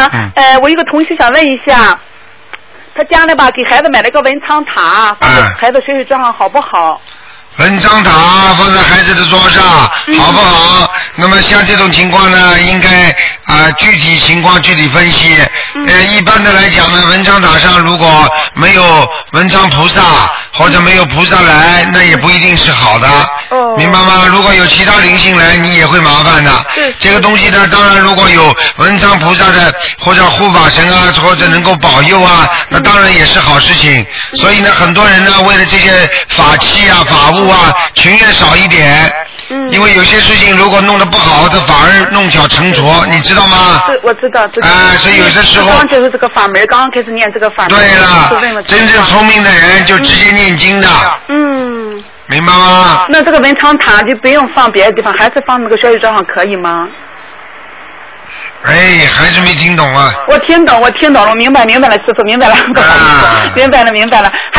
长，我一个同学想问一下，他家呢吧给孩子买了个文昌塔，放在孩子水水桌上好不好？ 文章塔放在孩子的桌上，好不好？那么像这种情况呢，应该具体情况具体分析。一般的来讲呢，文章塔上如果没有文昌菩萨或者没有菩萨来，那也不一定是好的。明白吗？如果有其他灵性来，你也会麻烦的。这个东西呢，当然如果有文昌菩萨的或者护法神啊，或者能够保佑啊，那当然也是好事情。所以呢，很多人呢，为了这些法器啊、法物啊，情愿少一点。因为有些事情如果弄得不好，它反而弄巧成拙，你知道吗？ 是，我知道。 所以有的时候刚接触这个法门，刚开始念这个法门。 对了，真正聪明的人就直接念经的。明白吗？ 那这个文昌塔就不用放别的地方，还是放那个小水桌上可以吗？ 哎，还是没听懂啊。 我听懂了，我明白了，师傅明白了，明白了。